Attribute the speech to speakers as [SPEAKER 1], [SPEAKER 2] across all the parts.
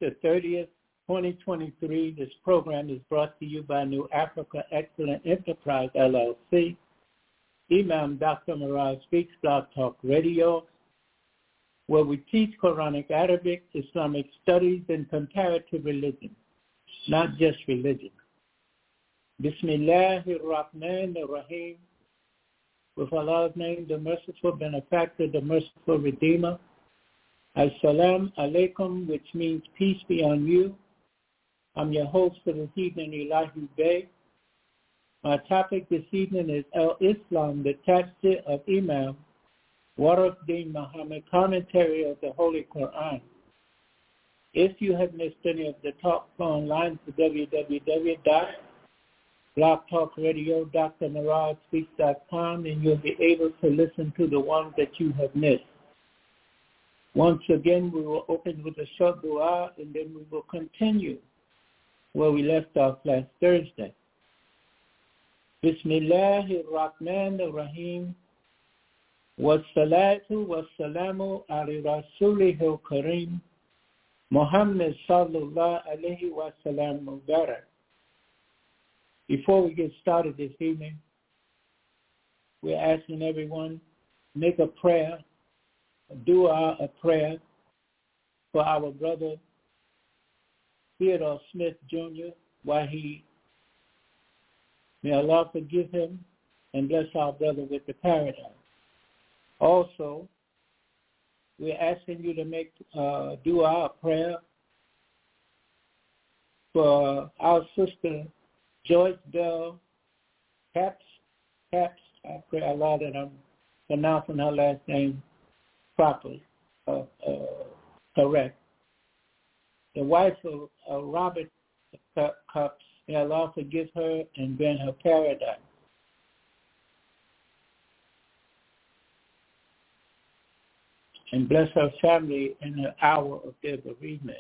[SPEAKER 1] the 30th, 2023. This program is brought to you by New Africa Excellent Enterprise, LLC. Imam Dr. Miraj Speaks Blog Talk Radio, where we teach Quranic, Arabic, Islamic studies, and comparative religion, not just religion. Bismillahir Rahmanir Rahim. With Allah's name, the merciful benefactor, the merciful redeemer. As-salam alaikum, which means peace be on you. I'm your host for this evening, Elahi Bey. My topic this evening is Al-Islam, the Tafsir of Imam Waruddin Muhammad, commentary of the Holy Quran. If you have missed any of the talk phone lines to www.blogtalkradio.drmirajspeaks.com, and you'll be able to listen to the ones that you have missed. Once again, we will open with a short dua, and then we will continue where we left off last Thursday. Bismillahir Rahmanir Rahim. Wassalatu wassalamu ala rasulihil kareem Muhammad sallallahu alayhi wa sallam mubarak. Before we get started this evening, we're asking everyone make a prayer, a dua, a prayer for our brother Theodore Smith Jr. while may Allah forgive him and bless our brother with the paradise. Also, we're asking you to make dua, a prayer for our sister Joyce Bell Capps. I pray Allah that I'm pronouncing her last name properly, correct. The wife of Robert Capps, may Allah forgive her and grant her paradise. And bless her family in the hour of their bereavement.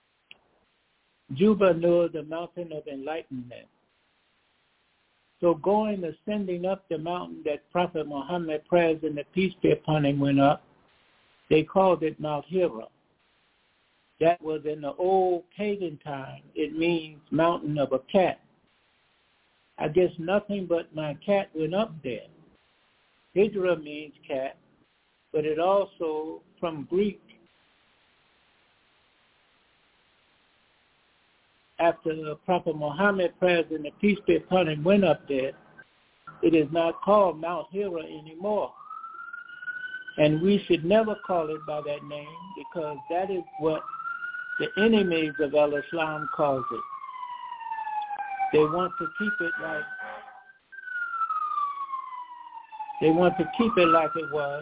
[SPEAKER 1] Juba Nur, the mountain of enlightenment. So ascending up the mountain that Prophet Muhammad, prayers and the peace be upon him, went up, they called it Mount Hira. That was in the old pagan time. It means mountain of a cat. I guess nothing but my cat went up there. Hijra means cat, but it also, from Greek, after the Prophet Muhammad, prayers and the peace be upon him, went up there, it is not called Mount Hira anymore. And we should never call it by that name, because that is what the enemies of Al-Islam calls it. They want to keep it like it was.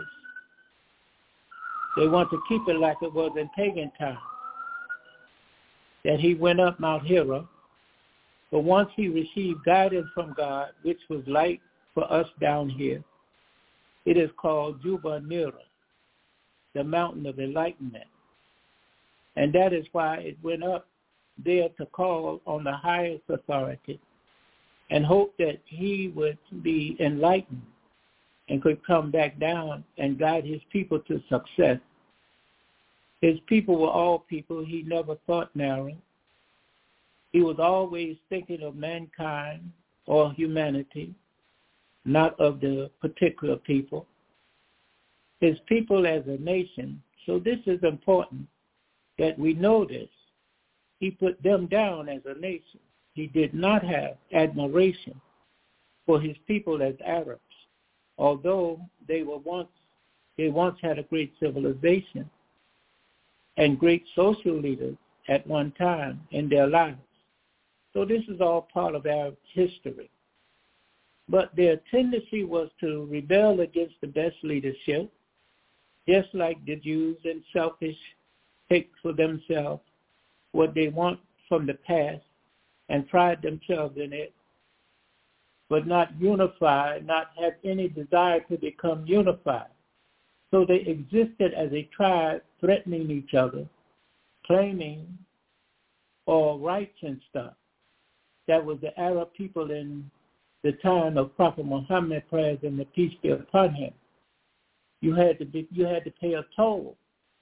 [SPEAKER 1] They want to keep it like it was in pagan times, that he went up Mount Hira, but once he received guidance from God, which was light for us down here, it is called Juba Nira, the mountain of enlightenment. And that is why it went up there to call on the highest authority and hope that he would be enlightened and could come back down and guide his people to success. His people were all people. He never thought narrow. He was always thinking of mankind or humanity, not of the particular people. His people as a nation, so this is important that we know this. He put them down as a nation. He did not have admiration for his people as Arabs, although they once had a great civilization and great social leaders at one time in their lives. So this is all part of Arab history. But their tendency was to rebel against the best leadership, just like the Jews, and selfish, take for themselves what they want from the past and pride themselves in it, but not unify, not have any desire to become unified. So they existed as a tribe, threatening each other, claiming all rights and stuff. That was the Arab people in the time of Prophet Muhammad, prayers and the peace be upon him. You had to pay a toll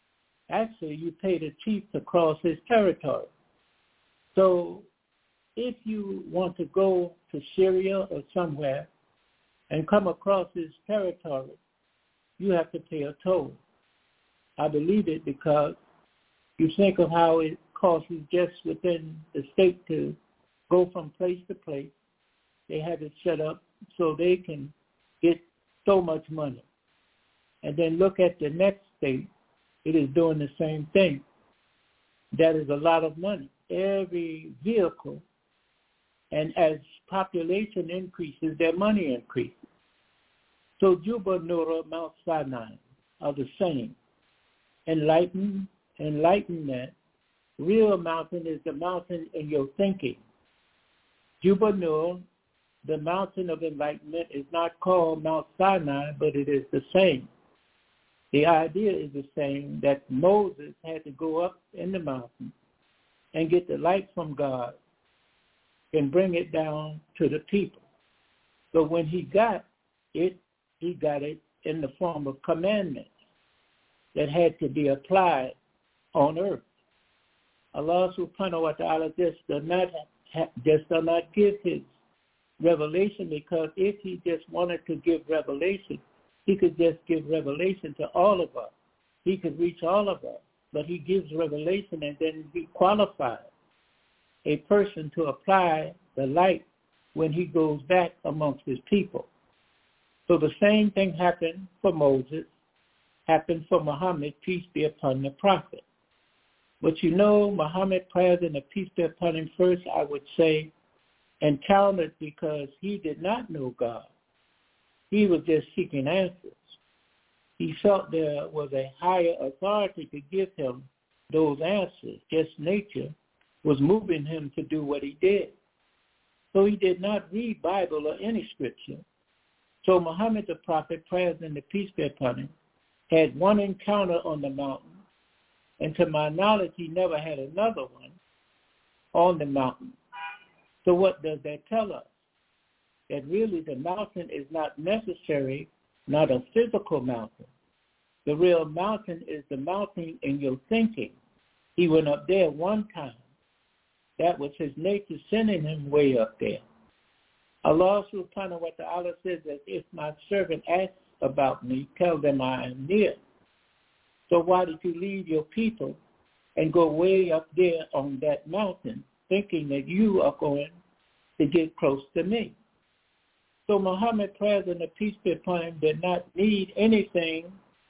[SPEAKER 1] Actually, you pay the chief to cross his territory. So if you want to go to Syria or somewhere and come across his territory, you have to pay a toll. I believe it because you think of how it costs just within the state to go from place to place. They have it set up so they can get so much money. And then look at the next state. It is doing the same thing. That is a lot of money. Every vehicle, and as population increases, their money increases. So Jubal, Nura, Mount Sinai are the same. Enlightenment, real mountain is the mountain in your thinking. Jubal, Nura, the mountain of enlightenment, is not called Mount Sinai, but it is the same. The idea is the same, that Moses had to go up in the mountain and get the light from God and bring it down to the people. But when he got it in the form of commandments that had to be applied on earth. Allah subhanahu wa ta'ala just does not give his revelation, because if he just wanted to give revelation, he could just give revelation to all of us. He could reach all of us. But he gives revelation, and then he qualifies a person to apply the light when he goes back amongst his people. So the same thing happened for Moses, happened for Muhammad, peace be upon the prophet. But you know, Muhammad, praise and the peace be upon him, first I would say encountered, because he did not know God. He was just seeking answers. He felt there was a higher authority to give him those answers. Just nature was moving him to do what he did. So he did not read Bible or any scripture. So Muhammad the prophet, praise and the peace be upon him, had one encounter on the mountain, and to my knowledge, he never had another one on the mountain. So what does that tell us? That really the mountain is not necessary, not a physical mountain. The real mountain is the mountain in your thinking. He went up there one time. That was his nature sending him way up there. Allah subhanahu wa ta'ala says that if my servant asks about me, tell them I am near. So why did you leave your people and go way up there on that mountain, thinking that you are going to get close to me? So Muhammad, praise and the peace be upon him, did not need anything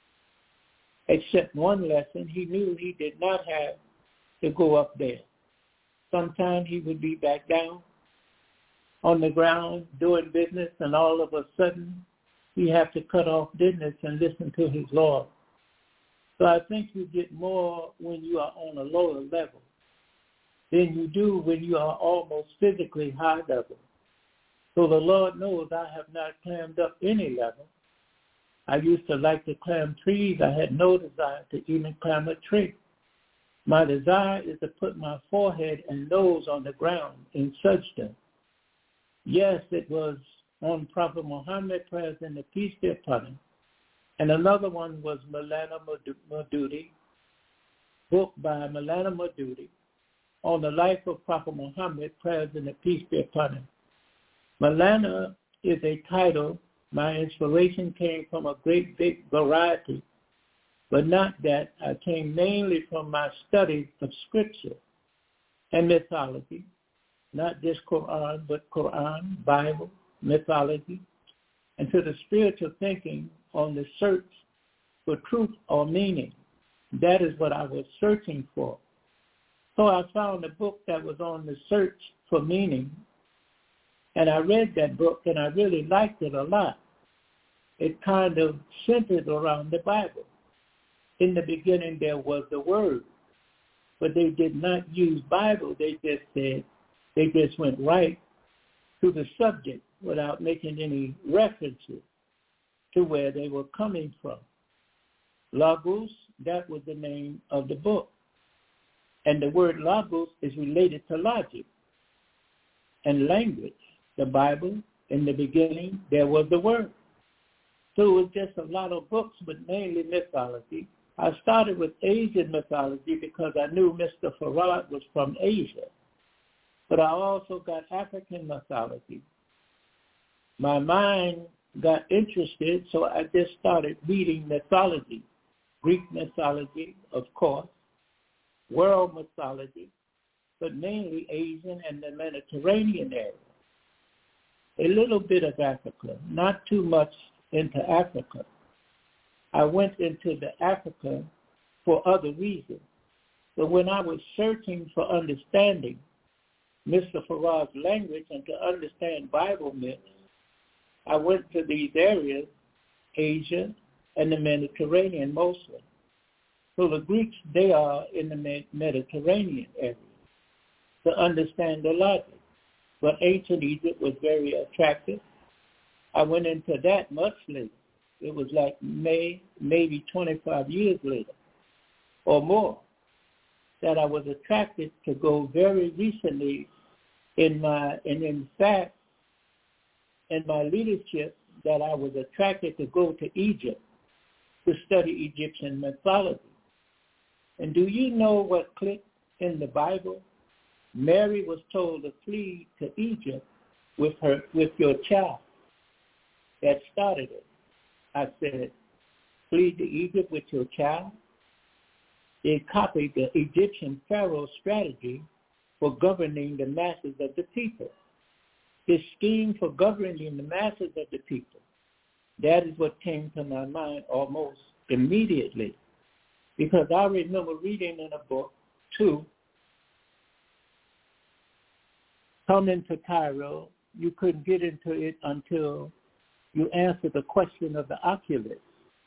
[SPEAKER 1] except one lesson. He knew he did not have to go up there. Sometimes he would be back down on the ground doing business, and all of a sudden he have to cut off business and listen to his Lord. So I think you get more when you are on a lower level than you do when you are almost physically high level. So the Lord knows I have not climbed up any level. I used to like to climb trees. I had no desire to even climb a tree. My desire is to put my forehead and nose on the ground in sajda. Yes, it was on Prophet Muhammad, praise and the peace be upon him. And another one was Maulana Maududi, book by Maulana Maududi, on the life of Prophet Muhammad, praise and the peace be upon him. Maulana is a title. My inspiration came from a great big variety, but not that. I came mainly from my studies of scripture and mythology, not just Quran, but Quran, Bible, mythology, and to the spiritual thinking on the search for truth or meaning. That is what I was searching for. So I found a book that was on the search for meaning, and I read that book, and I really liked it a lot. It kind of centered around the Bible. In the beginning, there was the Word, but they did not use Bible. They just went right to the subject without making any references to where they were coming from. Logos, that was the name of the book. And the word logos is related to logic and language. The Bible, in the beginning, there was the Word. So it was just a lot of books, but mainly mythology I started with Asian mythology because I knew Mr. Farad was from Asia, but I also got African mythology. My mind got interested, so I just started reading mythology, Greek mythology, of course, world mythology, but mainly Asian and the Mediterranean area. A little bit of Africa, not too much into Africa. I went into the Africa for other reasons. But when I was searching for understanding Mr. Farad's language and to understand Bible myths, I went to these areas, Asia and the Mediterranean mostly. So the Greeks, they are in the Mediterranean area to understand the logic. But ancient Egypt was very attractive. I went into that much later. It was like maybe 25 years later or more that I was attracted to go very recently in my leadership, that I was attracted to go to Egypt to study Egyptian mythology. And do you know what clicked in the Bible? Mary was told to flee to Egypt with your child. That started it. I said, flee to Egypt with your child? They copied the Egyptian Pharaoh's strategy for governing the masses of the people. His scheme for governing the masses of the people. That is what came to my mind almost immediately. Because I remember reading in a book, too, coming to Cairo, you couldn't get into it until you answered the question of the oculist.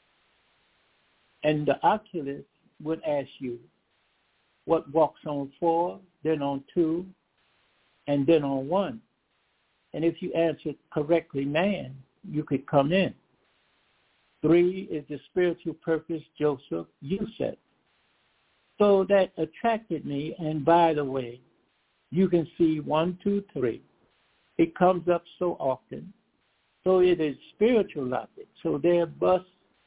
[SPEAKER 1] And the oculist would ask you what walks on 4, then on 2, and then on 1. And if you answered correctly, man, you could come in. 3 is the spiritual purpose, Joseph, Yusef. So that attracted me, and by the way, you can see 1, 2, 3. It comes up so often. So it is spiritual logic. So but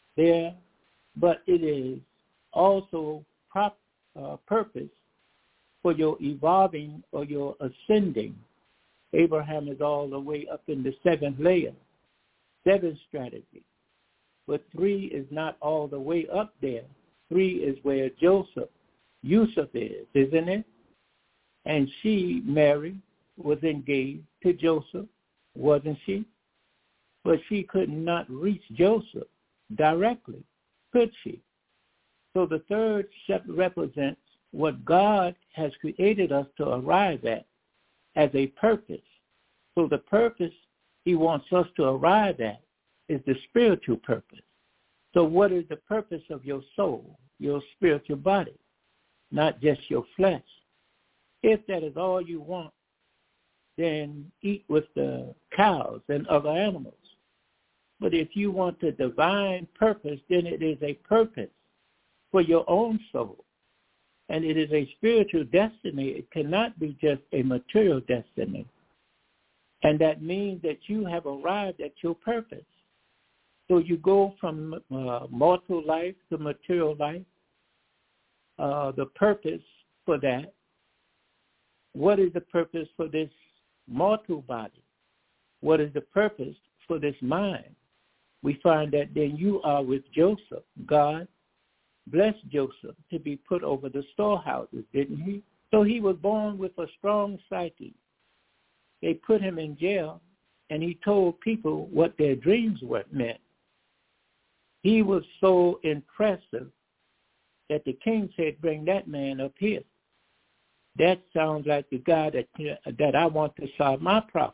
[SPEAKER 1] it is also purpose for your evolving or your ascending. Abraham is all the way up in the 7th layer, 7th strategy. But 3 is not all the way up there. 3 is where Yusuf is, isn't it? And she, Mary, was engaged to Joseph, wasn't she? But she could not reach Joseph directly, could she? So the 3rd step represents what God has created us to arrive at as a purpose. So the purpose he wants us to arrive at is the spiritual purpose. So what is the purpose of your soul, your spiritual body, not just your flesh? If that is all you want, then eat with the cows and other animals. But if you want the divine purpose, then it is a purpose for your own soul. And it is a spiritual destiny. It cannot be just a material destiny. And that means that you have arrived at your purpose. So you go from mortal life to material life. The purpose for that. What is the purpose for this mortal body? What is the purpose for this mind? We find that then you are with Joseph. God blessed Joseph to be put over the storehouses, didn't he? So he was born with a strong psyche. They put him in jail, and he told people what their dreams meant. He was so impressive that the king said, bring that man up here. That sounds like the guy that I want to solve my problems.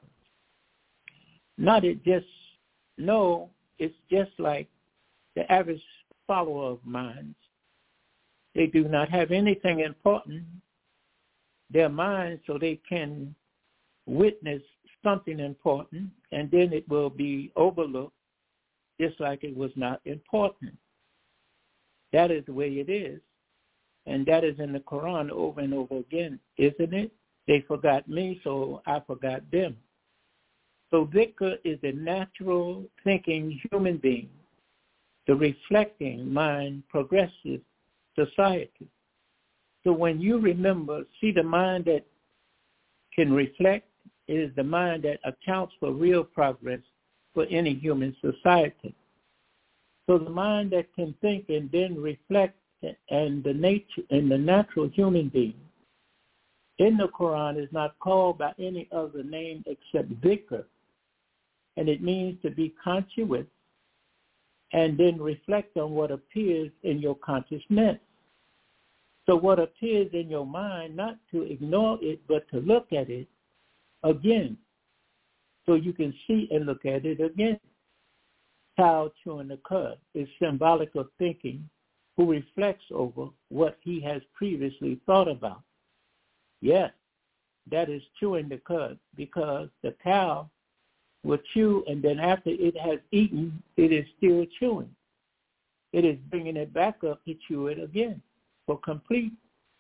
[SPEAKER 1] It's just like the average follower of mine. They do not have anything important. Their minds, so they can witness something important, and then it will be overlooked just like it was not important. That is the way it is. And that is in the Quran over and over again, isn't it? They forgot me, so I forgot them. So dhikr is a natural thinking human being the reflecting mind progresses society. So when you remember, see the mind that can reflect is the mind that accounts for real progress for any human society. So the mind that can think and then reflect and the natural human being in the Quran is not called by any other name except dhikr. And it means to be conscious and then reflect on what appears in your consciousness. So what appears in your mind, not to ignore it, but to look at it again, so you can see and look at it again. Child chewing the cud is symbolic of thinking, who reflects over what he has previously thought about. Yes, that is chewing the cud, because the cow will chew, and then after it has eaten, it is still chewing. It is bringing it back up to chew it again for complete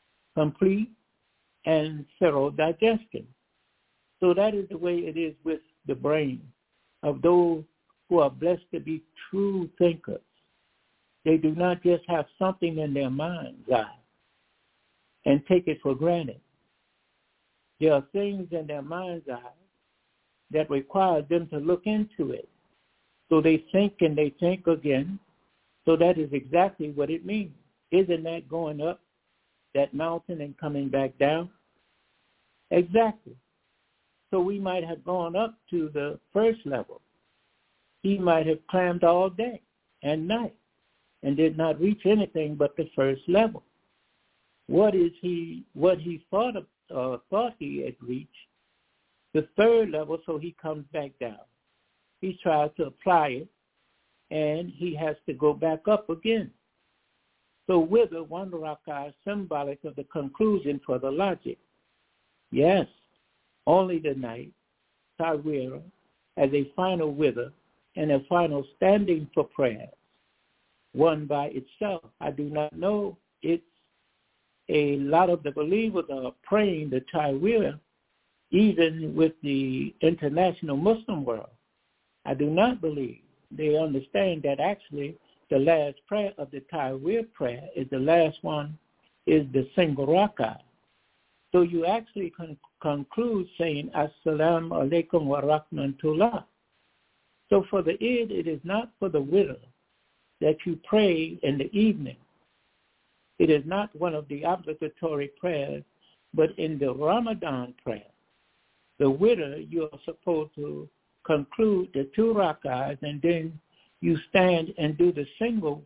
[SPEAKER 1] and thorough digestion. So that is the way it is with the brain of those who are blessed to be true thinkers. They do not just have something in their mind's eye and take it for granted. There are things in their mind's eye that require them to look into it. So they think and they think again. So that is exactly what it means. Isn't that going up that mountain and coming back down? Exactly. So we might have gone up to the first level. He might have climbed all day and night and did not reach anything but the first level. What he thought he had reached, the third level, so he comes back down. He tries to apply it, and he has to go back up again. So wither, one rakah, is symbolic of the conclusion for the logic. Yes, only the night, tawira, as a final wither and a final standing for prayers, one by itself. I do not know. It's a lot of the believers are praying the tawira, even with the international Muslim world. I do not believe they understand that actually the last prayer of the Tawir prayer is the last one, is the single rak'ah. So you actually conclude saying, Assalamu alaikum wa rahmatullah. So for the Eid, it is not for the widow that you pray in the evening. It is not one of the obligatory prayers, but in the Ramadan prayer, the widow, you are supposed to conclude the two rak'ahs, and then you stand and do the single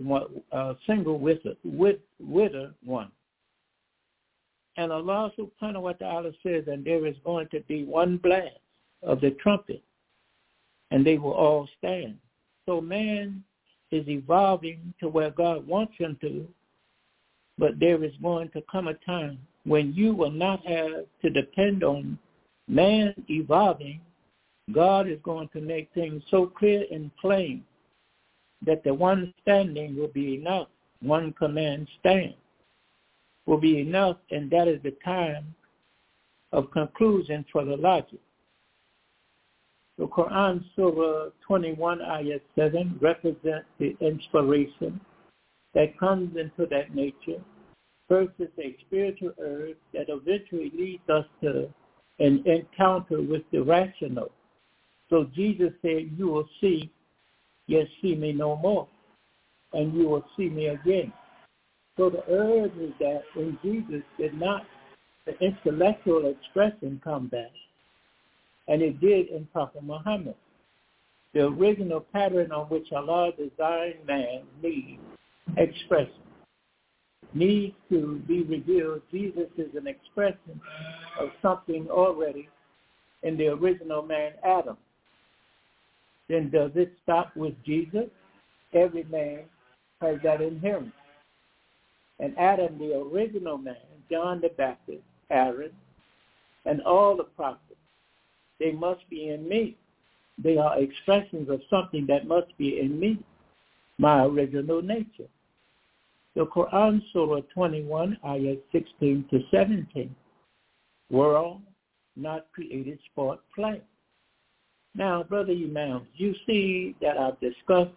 [SPEAKER 1] wither one. And Allah subhanahu wa ta'ala says, and there is going to be one blast of the trumpet, and they will all stand. So man is evolving to where God wants him to, but there is going to come a time when you will not have to depend on man evolving. God is going to make things so clear and plain that the one standing will be enough. One command, stand, will be enough, and that is the time of conclusion for the logic. The Quran Surah 21, Ayat 7 represents the inspiration that comes into that nature. First, it's a spiritual urge that eventually leads us to an encounter with the rational. So Jesus said, you will see, yet see me no more, and you will see me again. So the urge is that when Jesus did not, the intellectual expression come back, and it did in Prophet Muhammad. The original pattern on which Allah designed man needs expression, needs to be revealed. Jesus is an expression of something already in the original man, Adam. Then does it stop with Jesus? Every man has that in him. And Adam, the original man, John the Baptist, Aaron, and all the prophets, they must be in me. They are expressions of something that must be in me, my original nature. The Quran, Surah 21, Ayat 16 to 17, world not created sport play. Now, Brother Imam, you see that I've discussed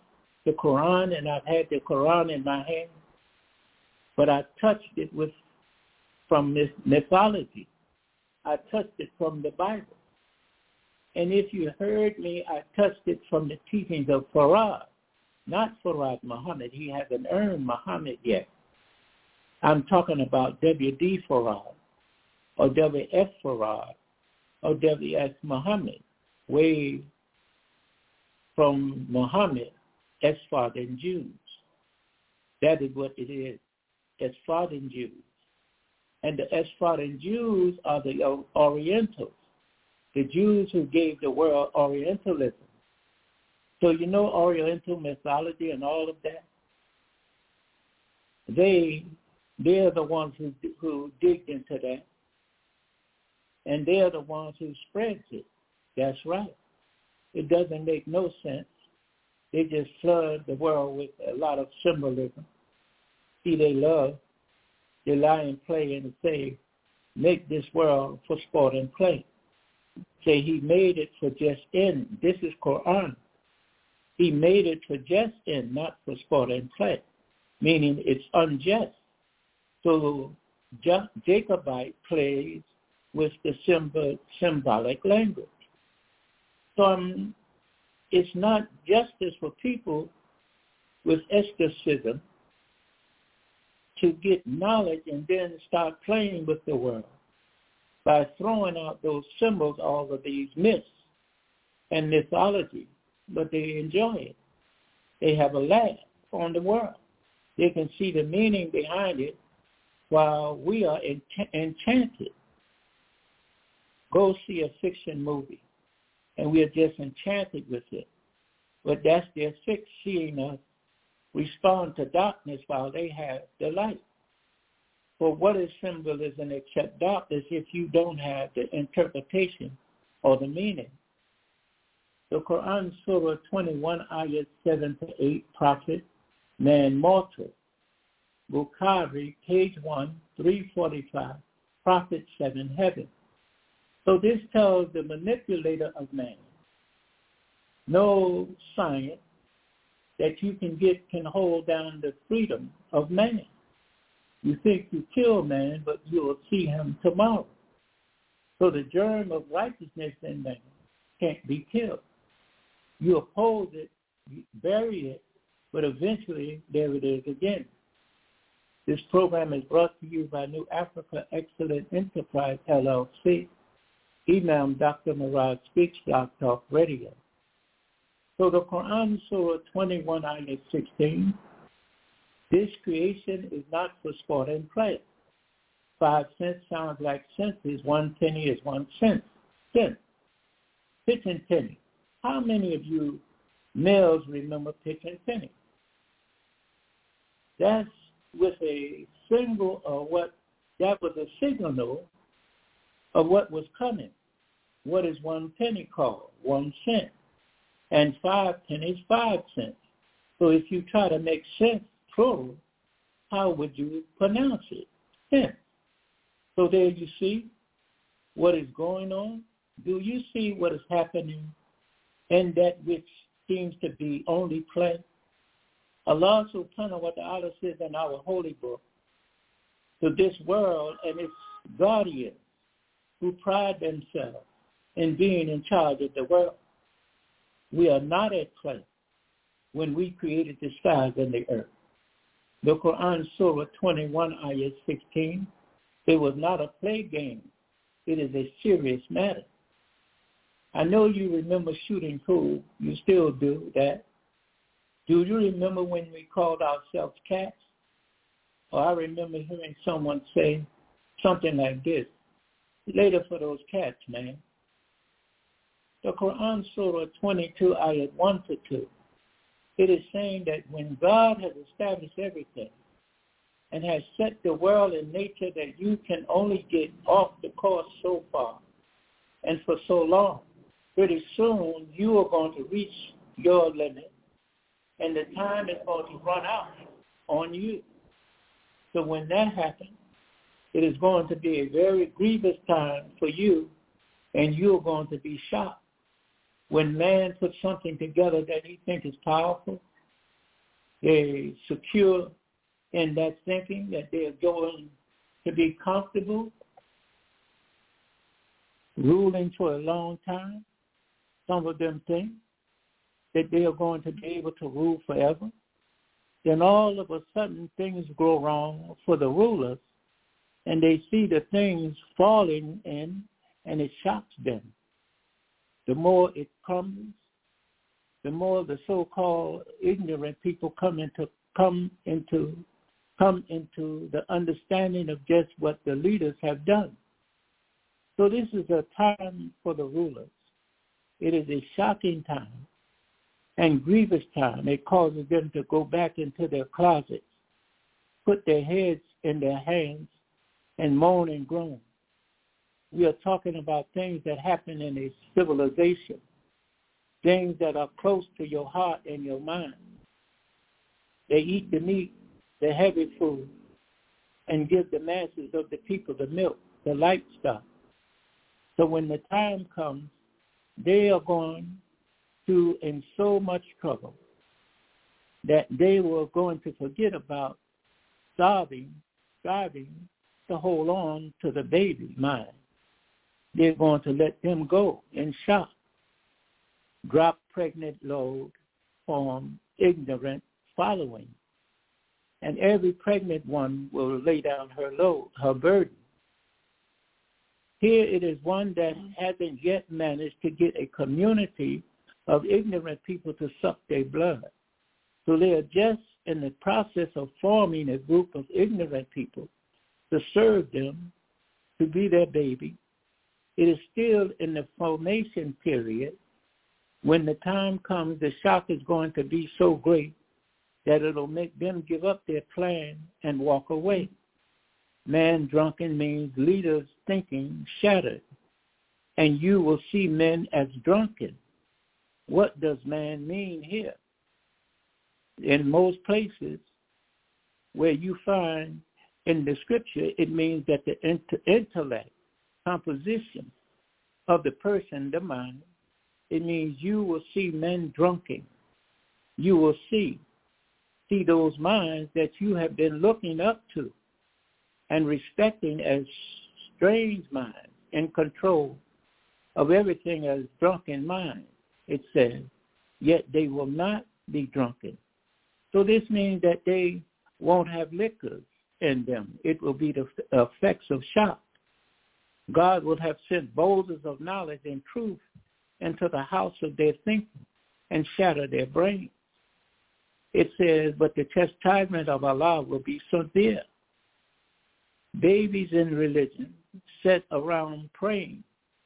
[SPEAKER 1] the Quran, and I've had the Quran in my hand, but I touched it from this mythology. I touched it from the Bible. And if you heard me, I touched it from the teachings of Farad, not Farad Muhammad. He hasn't earned Muhammad yet. I'm talking about W.D. Farad, or W.F. Farad, or W.S. Muhammad, way from Muhammad, Sephardic Jews. That is what it is, Sephardic Jews. And the Sephardic Jews are the Orientals, the Jews who gave the world Orientalism. So you know Oriental mythology and all of that? They're the ones who digged into that. And they're the ones who spreads it. That's right. It doesn't make no sense. They just flood the world with a lot of symbolism. See, they lie and play and say, make this world for sport and play. Say he made it for just in. This is Quran. He made it for just in, not for sport and play, meaning it's unjust. So Jacobite plays with the symbolic language. So it's not justice for people with exorcism to get knowledge and then start playing with the world by throwing out those symbols, all of these myths and mythology, but they enjoy it. They have a laugh on the world. They can see the meaning behind it while we are enchanted. Go see a fiction movie, and we are just enchanted with it. But that's their fix, seeing us respond to darkness while they have the light. For what is symbolism except darkness if you don't have the interpretation or the meaning? The Quran, Surah 21, ayat 7-8, Prophet, man mortal. Bukhari, page 1, 345, Prophet, 7 heaven. So this tells the manipulator of man, no science that you can hold down the freedom of man. You think you kill man, but you'll see him tomorrow. So the germ of righteousness in man can't be killed. You oppose it, you bury it, but eventually there it is again. This program is brought to you by New Africa Excellent Enterprise, LLC. Imam Dr. Murad Speaks, Blog Talk Radio. So the Quran, Surah 21, ayat 16, this creation is not for sport and play. 5 cents sounds like senses. 1 penny is 1 cent. Cent. Pitch and penny. How many of you males remember pitch and penny? That's with a single that was a signal of what was coming. What is 1 penny called? 1 cent. And 5 pennies, 5 cents. So if you try to make sense plural, how would you pronounce it? Cent. So there you see what is going on. Do you see what is happening in that which seems to be only play? Allah subhanahu wa ta'ala says in our holy book, to this world and its guardians who pride themselves in being in charge of the world, we are not at play when we created the skies and the earth. The Quran, Surah 21, ayat 16, it was not a play game. It is a serious matter. I know you remember shooting pool. You still do that. Do you remember when we called ourselves cats? Or I remember hearing someone say something like this, later for those cats, man. The Quran, Surah 22, ayat 1-2, it is saying that when God has established everything and has set the world in nature that you can only get off the course so far and for so long, pretty soon you are going to reach your limit and the time is going to run out on you. So when that happens, it is going to be a very grievous time for you, and you are going to be shocked when man puts something together that he thinks is powerful, They're secure in that thinking that they're going to be comfortable ruling for a long time. Some of them think that they are going to be able to rule forever. Then all of a sudden things go wrong for the rulers, and they see the things falling in, and it shocks them. The more it comes, the more the so-called ignorant people come into the understanding of just what the leaders have done. So this is a time for the rulers. It is a shocking time and grievous time. It causes them to go back into their closets, put their heads in their hands, and moan and groan. We are talking about things that happen in a civilization, things that are close to your heart and your mind. They eat the meat, the heavy food, and give the masses of the people the milk, the light stuff. So when the time comes, they are going to in so much trouble that they were going to forget about striving to hold on to the baby mind. They're going to let them go in shock, drop pregnant load, form ignorant following. And every pregnant one will lay down her load, her burden. Here it is one that hasn't yet managed to get a community of ignorant people to suck their blood. So they are just in the process of forming a group of ignorant people to serve them, to be their baby. It is still in the formation period. When the time comes, the shock is going to be so great that it'll make them give up their plan and walk away. Man drunken means leaders' thinking shattered, and you will see men as drunken. What does man mean here? In most places where you find in the scripture, it means that the intellect, composition of the person, the mind, it means you will see men drunken. You will see those minds that you have been looking up to and respecting as strange minds in control of everything as drunken minds, it says, yet they will not be drunken. So this means that they won't have liquors in them. It will be the effects of shock. God would have sent boulders of knowledge and truth into the house of their thinking and shatter their brains. It says, but the chastisement of Allah will be severe. Babies in religion sit around praying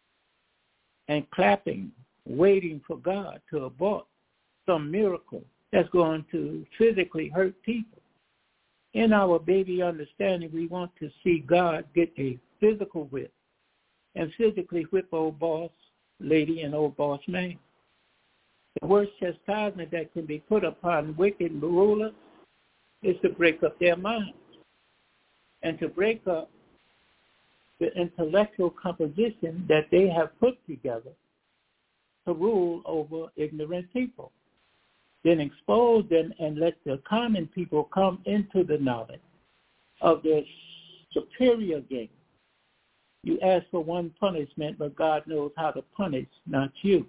[SPEAKER 1] and clapping, waiting for God to abort some miracle that's going to physically hurt people. In our baby understanding, we want to see God get a physical whip and physically whip old boss lady and old boss man. The worst chastisement that can be put upon wicked rulers is to break up their minds and to break up the intellectual composition that they have put together to rule over ignorant people. Then expose them and let the common people come into the knowledge of their superior game. You ask for one punishment, but God knows how to punish, not you.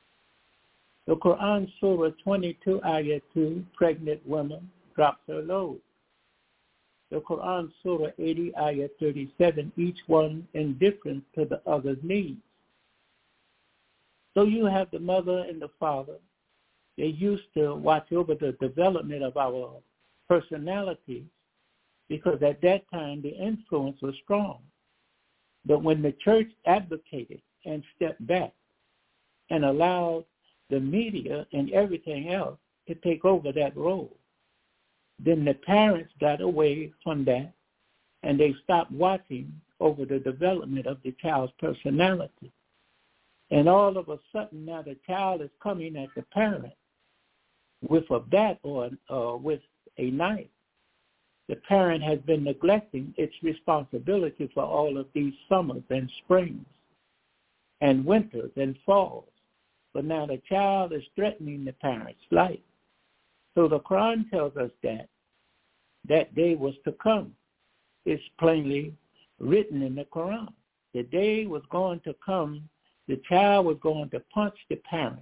[SPEAKER 1] The Quran, Surah 22, Ayah 2, pregnant woman drops her load. The Quran, Surah 80, Ayah 37, each one indifferent to the other's needs. So you have the mother and the father. They used to watch over the development of our personalities because at that time the influence was strong. But when the church advocated and stepped back and allowed the media and everything else to take over that role, then the parents got away from that and they stopped watching over the development of the child's personality. And all of a sudden now the child is coming at the parent with a bat or with a knife. The parent has been neglecting its responsibility for all of these summers and springs and winters and falls. But now the child is threatening the parent's life. So the Quran tells us that day was to come. It's plainly written in the Quran. The day was going to come, the child was going to punch the parent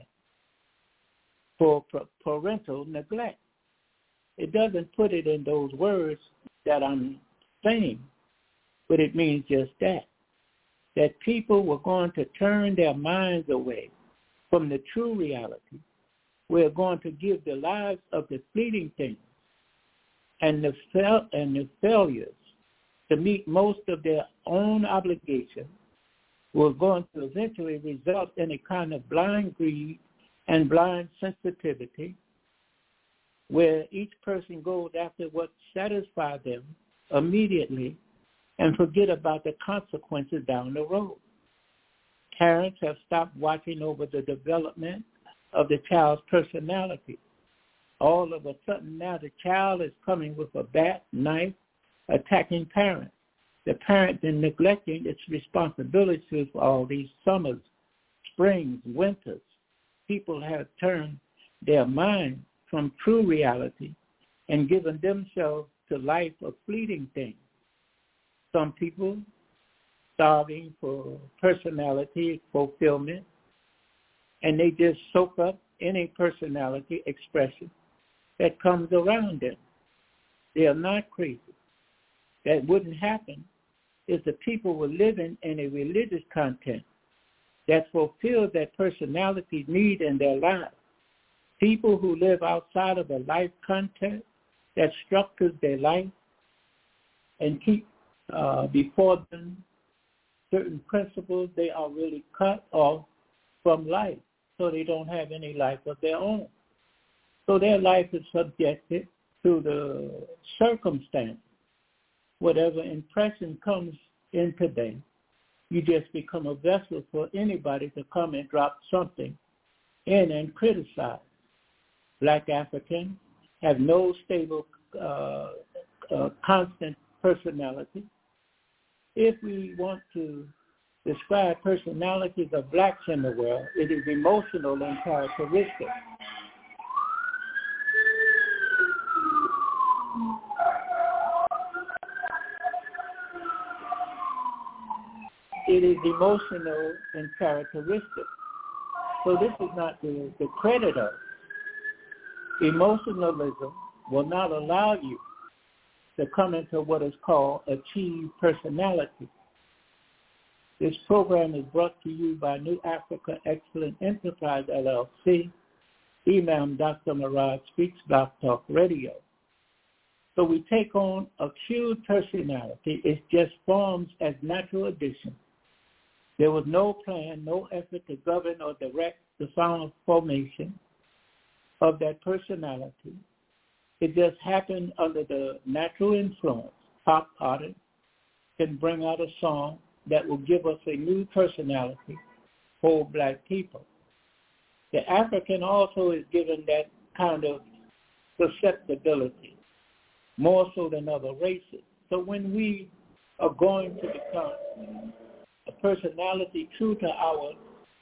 [SPEAKER 1] for parental neglect. It doesn't put it in those words that I'm saying, but it means just that people were going to turn their minds away from the true reality. We're going to give the lives of the fleeting things and the failures to meet most of their own obligations were going to eventually result in a kind of blind greed and blind sensitivity where each person goes after what satisfies them immediately and forget about the consequences down the road. Parents have stopped watching over the development of the child's personality. All of a sudden now the child is coming with a bat, knife, attacking parents. The parent then neglecting its responsibilities for all these summers, springs, winters. People have turned their mind from true reality and given themselves to life of fleeting things. Some people starving for personality fulfillment, and they just soak up any personality expression that comes around them. They are not crazy. That wouldn't happen if the people were living in a religious content that fulfills that personality need in their lives. People who live outside of a life content that structures their life and keep before them certain principles, they are really cut off from life, so they don't have any life of their own. So their life is subjected to the circumstance. Whatever impression comes into them, you just become a vessel for anybody to come and drop something in and criticize. Black Africans have no stable, constant personality. If we want to describe personalities of blacks in the world, it is emotional and characteristic. It is emotional and characteristic. So this is not the credit of. Emotionalism will not allow you to come into what is called achieved personality. This program is brought to you by New Africa Excellent Enterprise, LLC, Imam Dr. Murad Speaks Blog Talk Radio. So we take on acute personality. It just forms as natural addition. There was no plan, no effort to govern or direct the sound formation of that personality. It just happened under the natural influence. Pop artists can bring out a song that will give us a new personality for black people. The African also is given that kind of susceptibility, more so than other races. So when we are going to become a personality true to ours,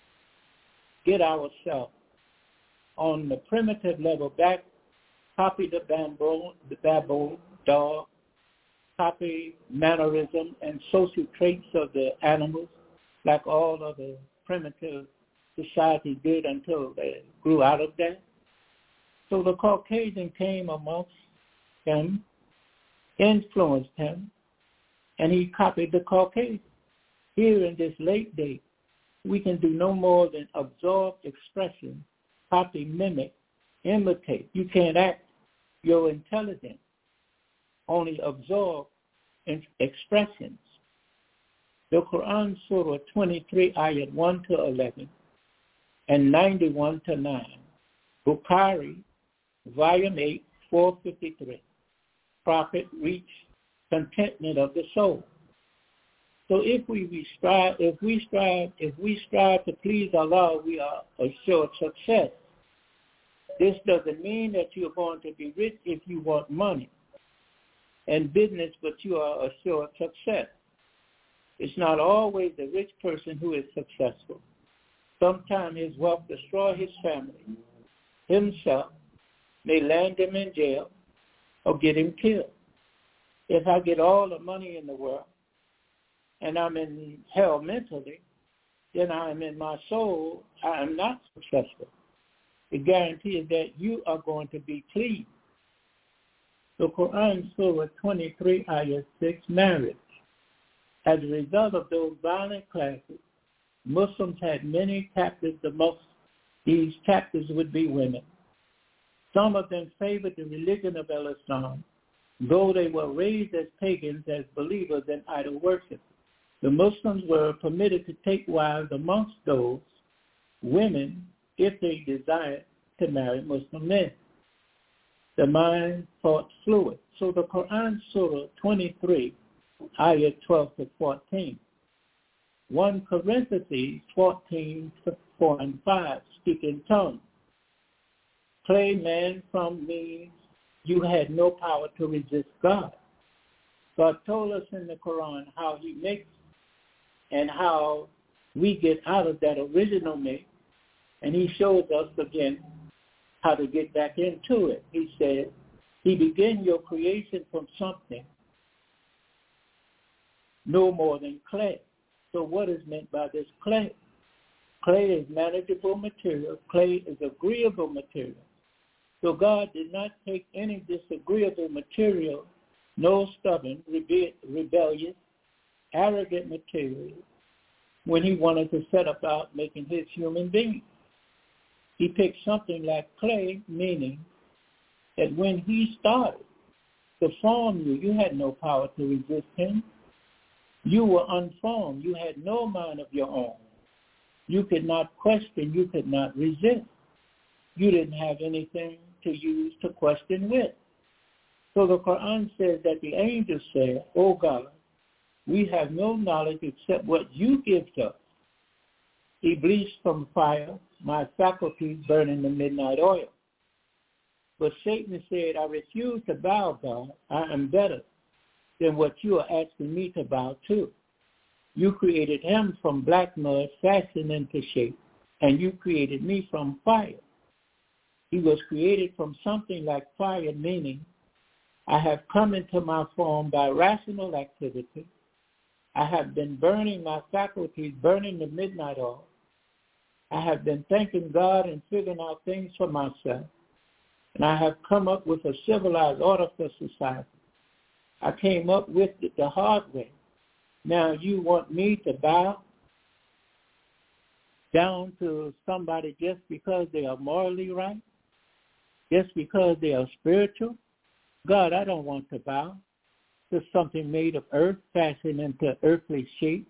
[SPEAKER 1] get ourselves on the primitive level back, copy the baboon, dog, copy mannerism and social traits of the animals like all of the primitive society did until they grew out of that. So the Caucasian came amongst him, influenced him, and he copied the Caucasian. Here in this late date, we can do no more than absorb expression, copy, mimic, imitate. You can't act your intelligence, only absorb expressions. The Quran, Surah 23, Ayat 1 to 11, and 91 to 9. Bukhari, Volume 8, 453. Prophet reach contentment of the soul. So if we strive to please Allah, we are assured success. This doesn't mean that you're going to be rich if you want money and business, but you are assured success. It's not always the rich person who is successful. Sometimes his wealth destroys his family, himself, may land him in jail or get him killed. If I get all the money in the world and I'm in hell mentally, then I am in my soul, I am not successful. The guarantee is that you are going to be pleased. The Quran, Surah 23, Ayah 6, marriage. As a result of those violent clashes, Muslims had many captives. Amongst these captives would be women. Some of them favored the religion of Islam, though they were raised as pagans, as believers in idol worship. The Muslims were permitted to take wives amongst those women if they desired to marry Muslim men. The mind thought fluid. So the Quran, Surah 23, Ayah 12 to 14. 1 Corinthians 14, 4 and 5, speak in tongues. Clay man from me, you had no power to resist God. God told us in the Quran how he makes and how we get out of that original make, and he shows us again how to get back into it. He said, he began your creation from something no more than clay. So what is meant by this clay? Clay is manageable material. Clay is agreeable material. So God did not take any disagreeable material, no stubborn, rebellious, arrogant material when he wanted to set about making his human being. He picked something like clay, meaning that when he started to form you, you had no power to resist him. You were unformed. You had no mind of your own. You could not question. You could not resist. You didn't have anything to use to question with. So the Quran says that the angels said, "Oh God, we have no knowledge except what you give to us. Iblis from fire, my faculties burn in the midnight oil." But Satan said, "I refuse to bow, God. I am better than what you are asking me to bow to. You created him from black mud, fashioned into shape, and you created me from fire. He was created from something like fire, meaning I have come into my form by rational activity. I have been burning my faculties, burning the midnight oil. I have been thanking God and figuring out things for myself. And I have come up with a civilized order for society. I came up with it the hard way. Now you want me to bow down to somebody just because they are morally right? Just because they are spiritual? God, I don't want to bow to something made of earth, fashioned into earthly shape,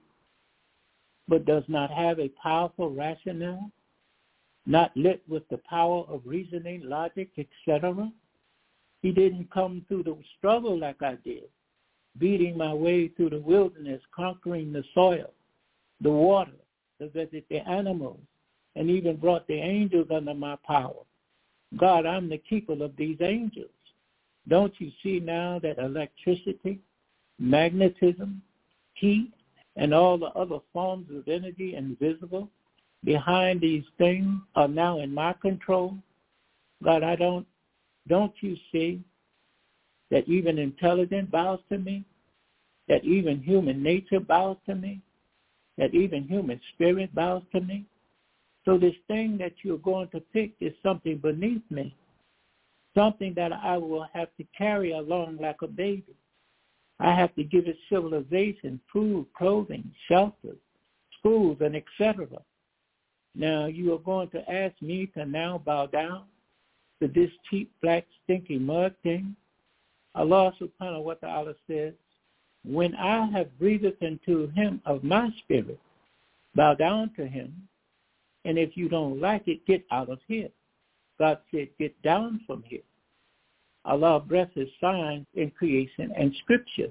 [SPEAKER 1] but does not have a powerful rationale, not lit with the power of reasoning, logic, etc. He didn't come through the struggle like I did, beating my way through the wilderness, conquering the soil, the water, the animals, and even brought the angels under my power. God, I'm the keeper of these angels. Don't you see now that electricity, magnetism, heat, and all the other forms of energy invisible behind these things are now in my control? God, don't you see that even intelligence bows to me, that even human nature bows to me, that even human spirit bows to me? So this thing that you're going to pick is something beneath me, something that I will have to carry along like a baby. I have to give it civilization, food, clothing, shelter, schools, and etc. Now you are going to ask me to now bow down to this cheap, black, stinky mud thing? Allah subhanahu wa ta'ala says, when I have breathed into him of my spirit, bow down to him, and if you don't like it, get out of here. God said, get down from here. Allah breathed his signs in creation and scripture.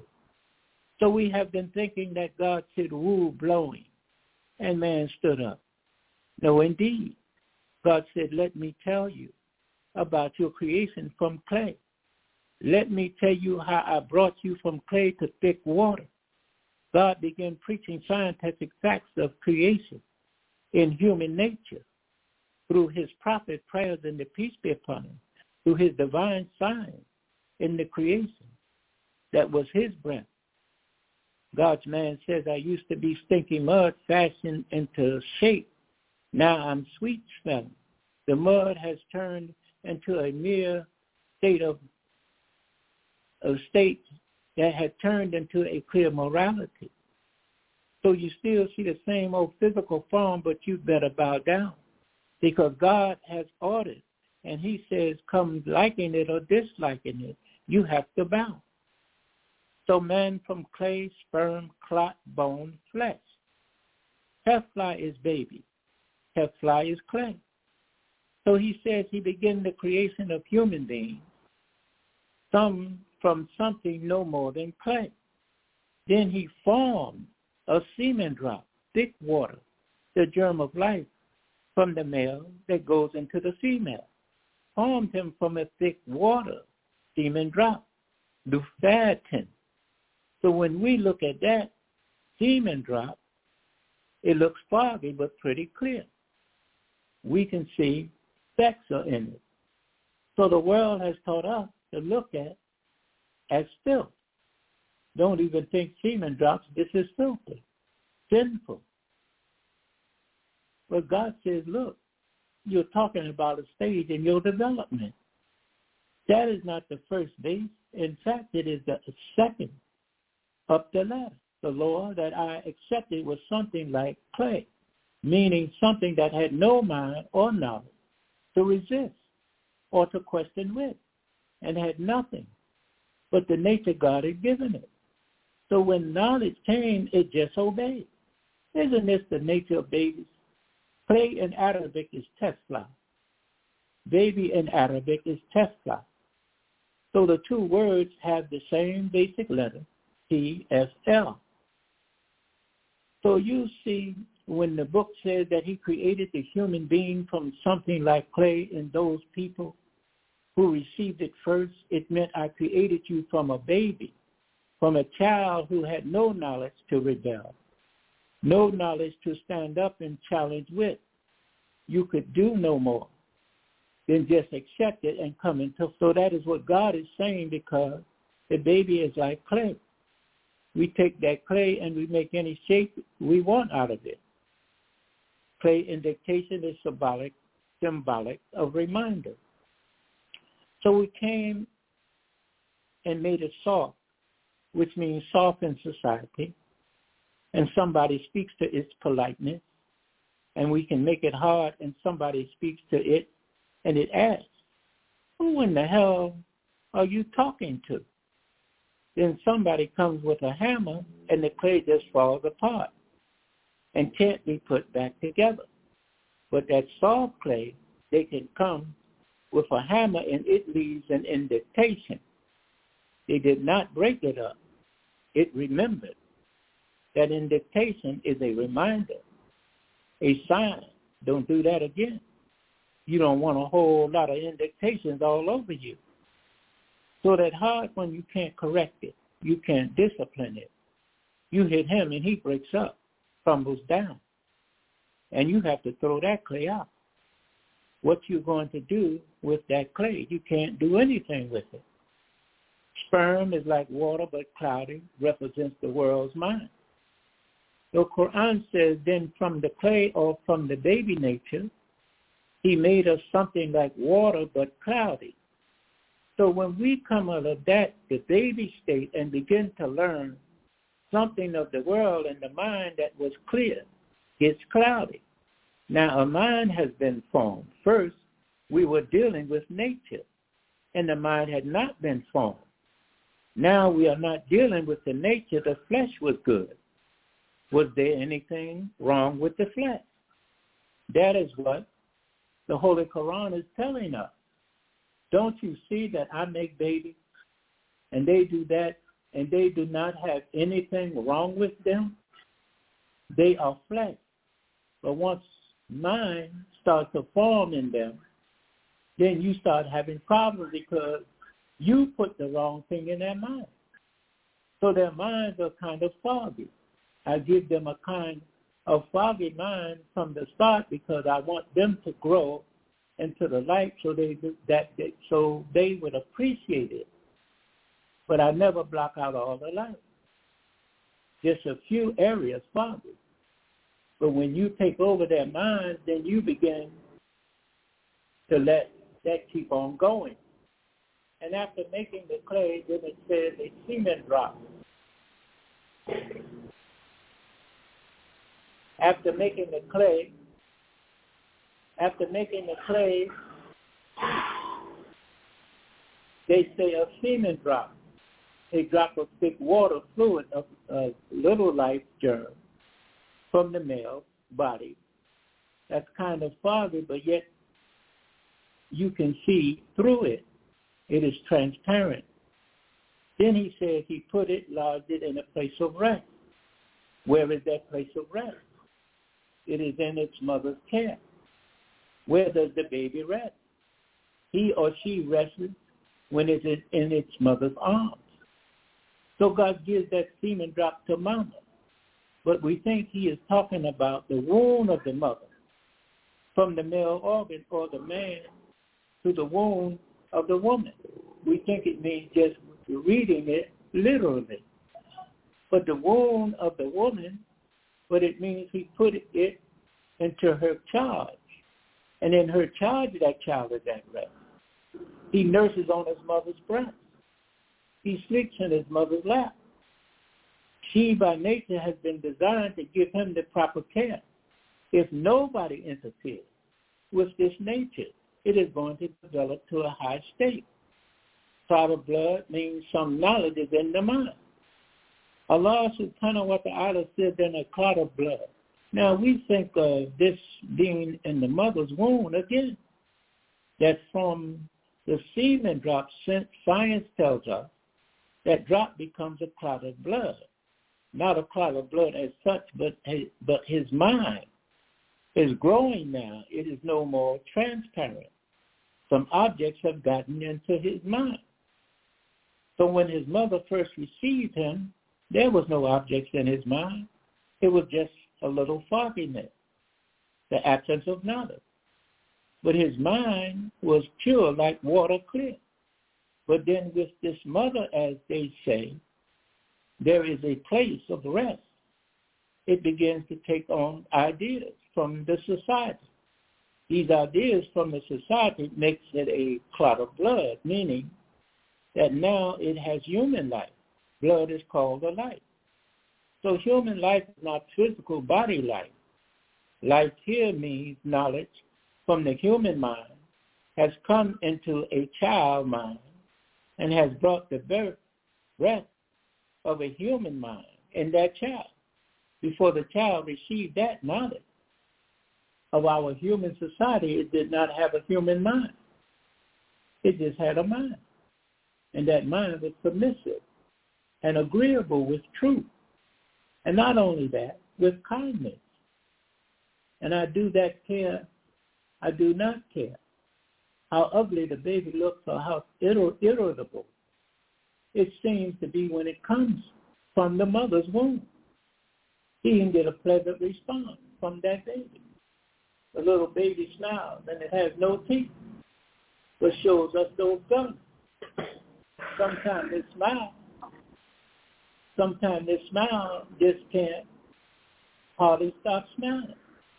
[SPEAKER 1] So we have been thinking that God said, woo, blowing, and man stood up. No, indeed. God said, let me tell you about your creation from clay. Let me tell you how I brought you from clay to thick water. God began preaching scientific facts of creation in human nature through his prophet, prayers and the peace be upon him. through his divine sign in the creation that was his breath. God's man says, I used to be stinky mud fashioned into shape. Now I'm sweet smelling. The mud has turned into a mere state that had turned into a clear morality. So you still see the same old physical form, but you better bow down because God has ordered. And he says, come liking it or disliking it, you have to bow. So man from clay, sperm, clot, bone, flesh. Tefla is baby. Tefla is clay. So he says he began the creation of human beings, some from something no more than clay. Then he formed a semen drop, thick water, the germ of life, from the male that goes into the female. Formed him from a thick water, semen drop, Dufatin. So when we look at that semen drop, it looks foggy but pretty clear. We can see sex in it. So the world has taught us to look at as filth. Don't even think semen drops. This is filthy, sinful. But God says, look, you're talking about a stage in your development. That is not the first base. In fact, it is the second up the ladder. The law that I accepted was something like clay, meaning something that had no mind or knowledge to resist or to question with, and had nothing but the nature God had given it. So when knowledge came, it just obeyed. Isn't this the nature of babies? Clay in Arabic is tefla. Baby in Arabic is tefla. So the two words have the same basic letter, TFL. So you see, when the book says that he created the human being from something like clay in those people who received it first, it meant I created you from a baby, from a child who had no knowledge to rebel, no knowledge to stand up and challenge with. You could do no more than just accept it and come into. So that is what God is saying, because the baby is like clay. We take that clay and we make any shape we want out of it. Clay in dictation is symbolic of reminder. So we came and made it soft, which means soft in society, and somebody speaks to its politeness, and we can make it hard and somebody speaks to it, and it asks, who in the hell are you talking to? Then somebody comes with a hammer and the clay just falls apart and can't be put back together. But that soft clay, they can come with a hammer and it leaves an indentation. They did not break it up. It remembered. That indentation is a reminder, a sign. Don't do that again. You don't want a whole lot of indentations all over you. So that hard one, you can't correct it. You can't discipline it. You hit him and he breaks up, crumbles down. And you have to throw that clay out. What you're going to do with that clay, you can't do anything with it. Sperm is like water but cloudy, represents the world's mind. The Quran says, then from the clay or from the baby nature, he made us something like water but cloudy. So when we come out of that, the baby state, and begin to learn something of the world, and the mind that was clear gets cloudy. Now a mind has been formed. First, we were dealing with nature, and the mind had not been formed. Now we are not dealing with the nature. The flesh was good. Was there anything wrong with the flesh? That is what the Holy Quran is telling us. Don't you see that I make babies, and they do that, and they do not have anything wrong with them? They are flesh. But once mind starts to form in them, then you start having problems because you put the wrong thing in their mind. So their minds are kind of foggy. I give them a kind of foggy mind from the start because I want them to grow into the light so they would appreciate it. But I never block out all the light. Just a few areas, Father. But when you take over their minds, then you begin to let that keep on going. And after making the clay, then it says a semen drop. After making the clay, they say a semen drop. A drop of thick water fluid of a little life germ from the male body. That's kind of foggy, but yet you can see through it. It is transparent. Then he says he lodged it in a place of rest. Where is that place of rest? It is in its mother's care. Where does the baby rest? He or she rests when it is in its mother's arms. So God gives that semen drop to mama. But we think he is talking about the womb of the mother, from the male organ or the man to the womb of the woman. We think it means just reading it literally. But the womb of the woman, but it means he put it into her charge. And in her charge, that child is at rest. He nurses on his mother's breast. He sleeps in his mother's lap. She, by nature, has been designed to give him the proper care. If nobody interferes with this nature, it is going to develop to a high state. Cloud of blood means some knowledge is in the mind. Allah subhanahu wa ta'ala said in a cloud of blood. Now we think of this being in the mother's womb again. That from the semen drop, since science tells us, that drop becomes a clot of blood. Not a clot of blood as such, but his mind is growing now. It is no more transparent. Some objects have gotten into his mind. So when his mother first received him, there was no objects in his mind. It was just a little fogginess, the absence of knowledge. But his mind was pure like water clear. But then with this mother, as they say, there is a place of rest. It begins to take on ideas from the society. These ideas from the society makes it a clot of blood, meaning that now it has human life. Blood is called a life. So human life is not physical body life. Life here means knowledge from the human mind has come into a child mind and has brought the breath of a human mind in that child. Before the child received that knowledge of our human society, it did not have a human mind. It just had a mind. And that mind was submissive and agreeable with truth. And not only that, with kindness. And I do that care. I do not care how ugly the baby looks or how irritable it seems to be when it comes from the mother's womb. He can get a pleasant response from that baby. The little baby smiles and it has no teeth, but shows us those gums. Sometimes they smile. Sometimes they smile just can't hardly stop smiling.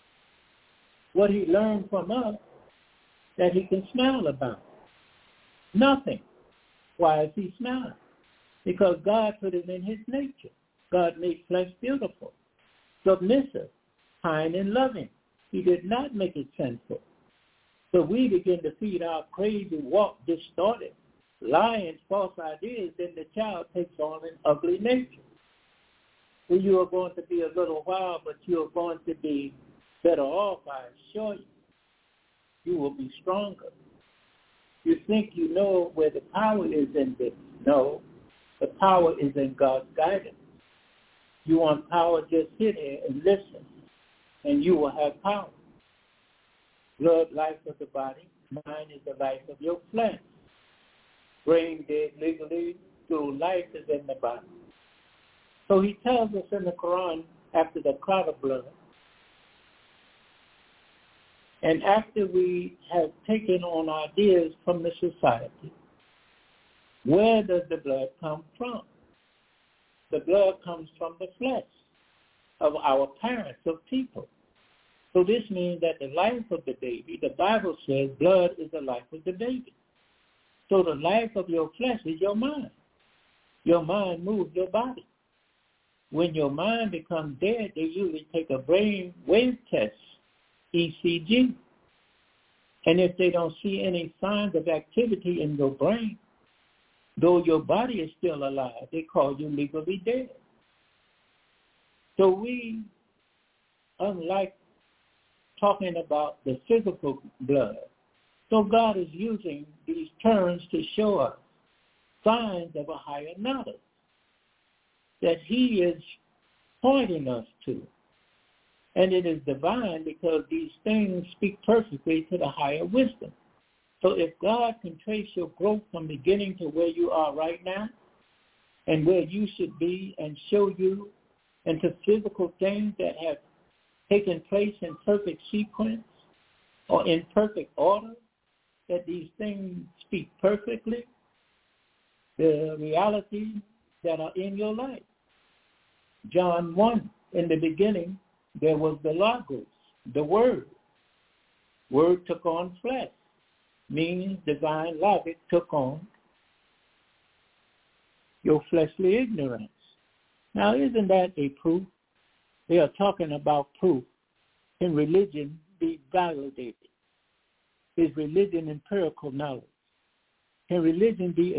[SPEAKER 1] What he learned from us that he can smile about? Nothing. Why is he smiling? Because God put it in his nature. God made flesh beautiful, submissive, kind, and loving. He did not make it sinful. So we begin to feed our crazy walk, distorted, lying, false ideas, then the child takes on an ugly nature. Well, you are going to be a little while, but you are going to be better off, I assure you. You will be stronger. You think you know where the power is in this. No, the power is in God's guidance. You want power, just sit here and listen, and you will have power. Blood, life of the body. Mind is the life of your flesh. Brain dead legally, through life is in the body. So he tells us in the Quran, after the clot of blood, And after we have taken on ideas from the society, where does the blood come from? The blood comes from the flesh of our parents, of people. So this means that the life of the baby, the Bible says blood is the life of the baby. So the life of your flesh is your mind. Your mind moves your body. When your mind becomes dead, they usually take a brain wave test, ECG. And if they don't see any signs of activity in your brain, though your body is still alive, they call you legally dead. So we, unlike talking about the physical blood, so God is using these terms to show us signs of a higher knowledge that he is pointing us to. And it is divine because these things speak perfectly to the higher wisdom. So if God can trace your growth from beginning to where you are right now and where you should be and show you into physical things that have taken place in perfect sequence or in perfect order, that these things speak perfectly, the realities that are in your life. John 1, in the beginning, there was the Logos, the Word. Word took on flesh, meaning divine logic took on your fleshly ignorance. Now, isn't that a proof? They are talking about proof. Can religion be validated? Is religion empirical knowledge? Can religion be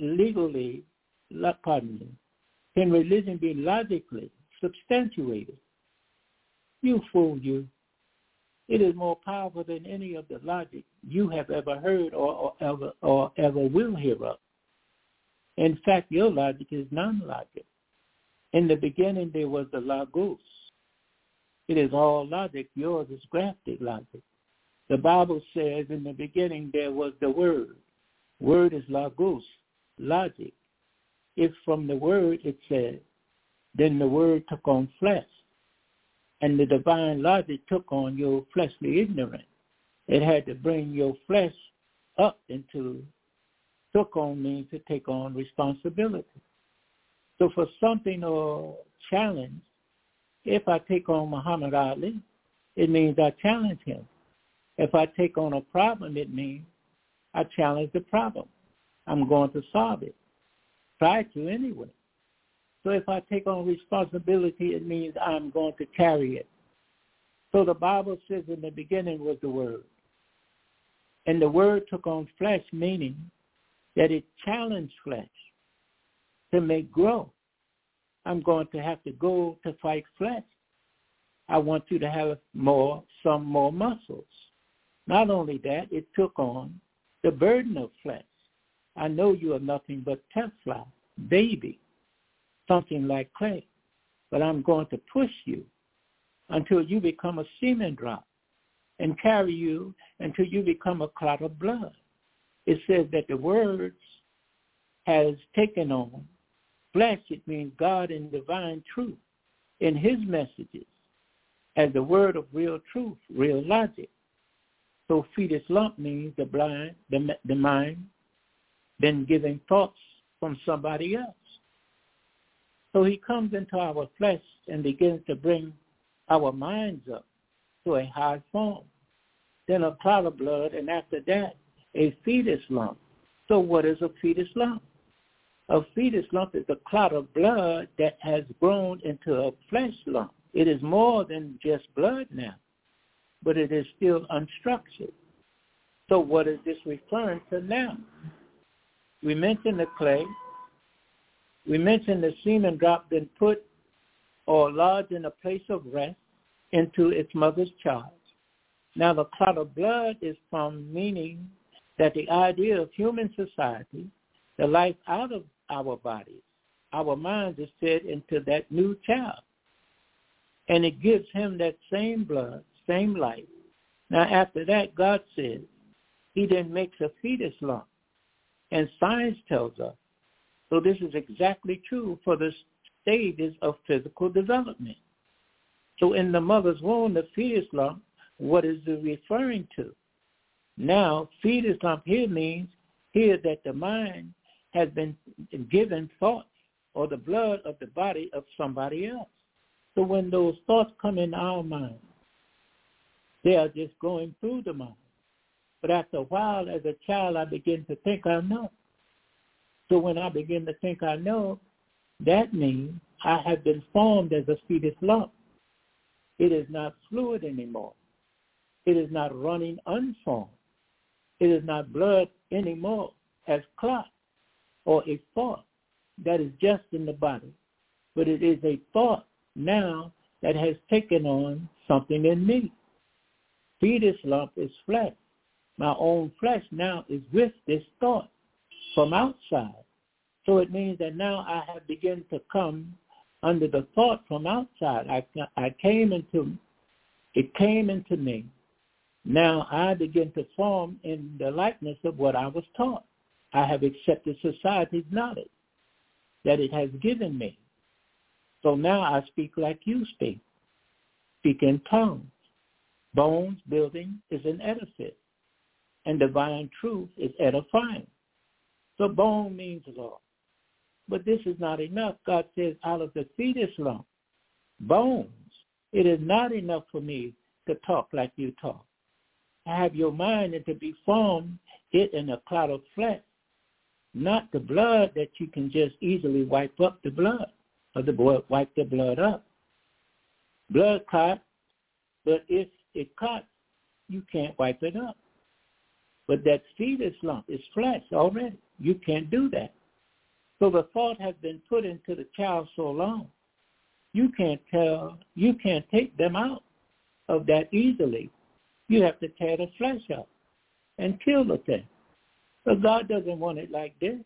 [SPEAKER 1] Can religion be logically substantiated? You fool you. It is more powerful than any of the logic you have ever heard or ever will hear of. In fact, your logic is non-logic. In the beginning, there was the Logos. It is all logic. Yours is grafted logic. The Bible says in the beginning there was the Word. Word is Logos, logic. If from the Word it says, then the Word took on flesh. And the divine logic took on your fleshly ignorance. It had to bring your flesh up into, took on means to take on responsibility. So for something or challenge, if I take on Muhammad Ali, it means I challenge him. If I take on a problem, it means I challenge the problem. I'm going to solve it. Try to anyway. So if I take on responsibility, it means I'm going to carry it. So the Bible says in the beginning was the Word. And the Word took on flesh, meaning that it challenged flesh to make growth. I'm going to have to go to fight flesh. I want you to have some more muscles. Not only that, it took on the burden of flesh. I know you are nothing but Teflon, baby, something like clay. But I'm going to push you until you become a semen drop and carry you until you become a clot of blood. It says that the words has taken on flesh. It means God in divine truth in his messages as the word of real truth, real logic. So fetus lump means the blind, the mind, been giving thoughts from somebody else. So he comes into our flesh and begins to bring our minds up to a high form. Then a clot of blood, and after that, a fetus lump. So what is a fetus lump? A fetus lump is a clot of blood that has grown into a flesh lump. It is more than just blood now, but it is still unstructured. So what is this referring to now? We mentioned the clay. We mentioned the semen drop been put or lodged in a place of rest into its mother's charge. Now the clot of blood is from meaning that the idea of human society, the life out of our bodies, our minds is fed into that new child. And it gives him that same blood, same life. Now after that, God says he then makes a fetus lump. And science tells us, so this is exactly true for the stages of physical development. So in the mother's womb, the fetus lump what is it referring to? Now, fetus lump here means here that the mind has been given thoughts or the blood of the body of somebody else. So when those thoughts come in our mind, they are just going through the mind. But after a while, as a child, I begin to think I know. So when I begin to think I know, that means I have been formed as a fetus lump. It is not fluid anymore. It is not running unformed. It is not blood anymore as clot or a thought that is just in the body. But it is a thought now that has taken on something in me. Fetus lump is flesh. My own flesh now is with this thought from outside. So it means that now I have begun to come under the thought from outside. It came into me. Now I begin to form in the likeness of what I was taught. I have accepted society's knowledge that it has given me. So now I speak like you speak in tongues. Bones building is an edifice, and divine truth is edifying. So bone means law. But this is not enough. God says out of the fetus lump, bones, it is not enough for me to talk like you talk. I have your mind and to be formed it in a cloud of flesh, not the blood that you can just easily wipe up the blood, or wipe the blood up. Blood clot, but if it clots, you can't wipe it up. But that fetus lump is flesh already. You can't do that. So the thought has been put into the child so long, you can't take them out of that easily. You have to tear the flesh up and kill the thing. But God doesn't want it like this.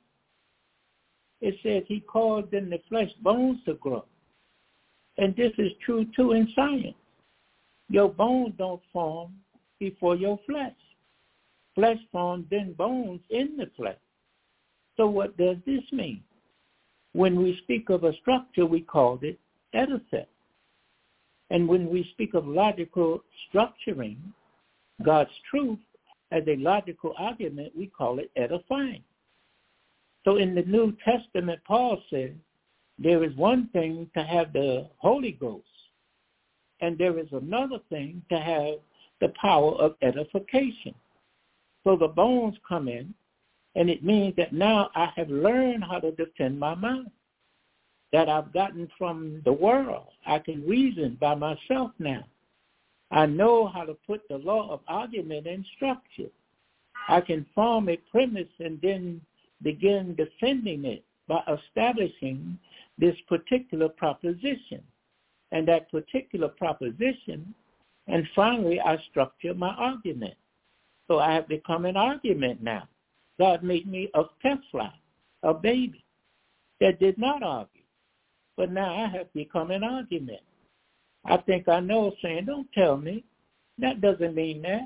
[SPEAKER 1] It says he caused in the flesh bones to grow. And this is true too in science. Your bones don't form before your flesh. Flesh forms, then bones in the flesh. So what does this mean? When we speak of a structure, we call it edifice. And when we speak of logical structuring, God's truth as a logical argument, we call it edifying. So in the New Testament, Paul says, there is one thing to have the Holy Ghost, and there is another thing to have the power of edification. So the bones come in, and it means that now I have learned how to defend my mind, that I've gotten from the world. I can reason by myself now. I know how to put the law of argument in structure. I can form a premise and then begin defending it by establishing this particular proposition and that particular proposition, and finally I structure my argument. So I have become an argument now. God made me a Tesla, a baby that did not argue. But now I have become an argument. I think I know saying, don't tell me. That doesn't mean that.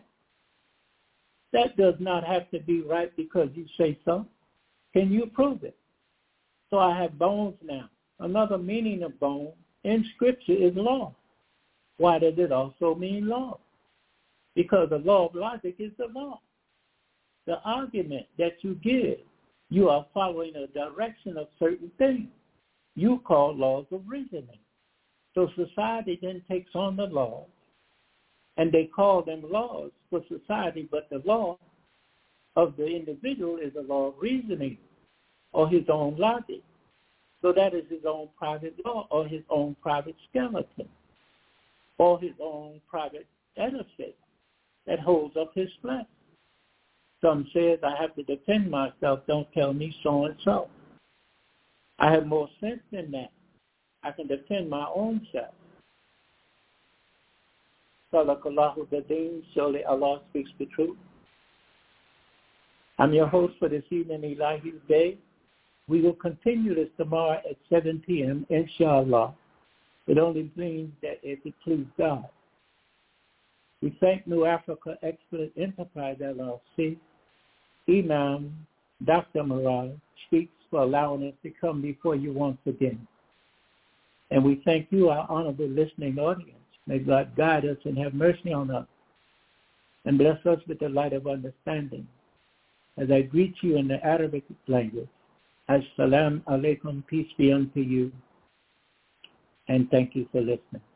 [SPEAKER 1] That does not have to be right because you say so. Can you prove it? So I have bones now. Another meaning of bone in Scripture is law. Why does it also mean law? Because the law of logic is the law. The argument that you give, you are following a direction of certain things. You call laws of reasoning. So society then takes on the laws, and they call them laws for society, but the law of the individual is a law of reasoning or his own logic. So that is his own private law or his own private skeleton or his own private edifice that holds up his flesh. Some says, I have to defend myself. Don't tell me so and so. I have more sense than that. I can defend my own self. Salakallahu Badeen, surely Allah speaks the truth. I'm your host for this evening, Elijah's Day. We will continue this tomorrow at 7 p.m., inshallah. It only means that if it pleases God. We thank New Africa Excellent Enterprise, LLC. Imam Dr. Murad speaks for allowing us to come before you once again. And we thank you, our honorable listening audience. May God guide us and have mercy on us and bless us with the light of understanding. As I greet you in the Arabic language, As-salam alaikum, peace be unto you, and thank you for listening.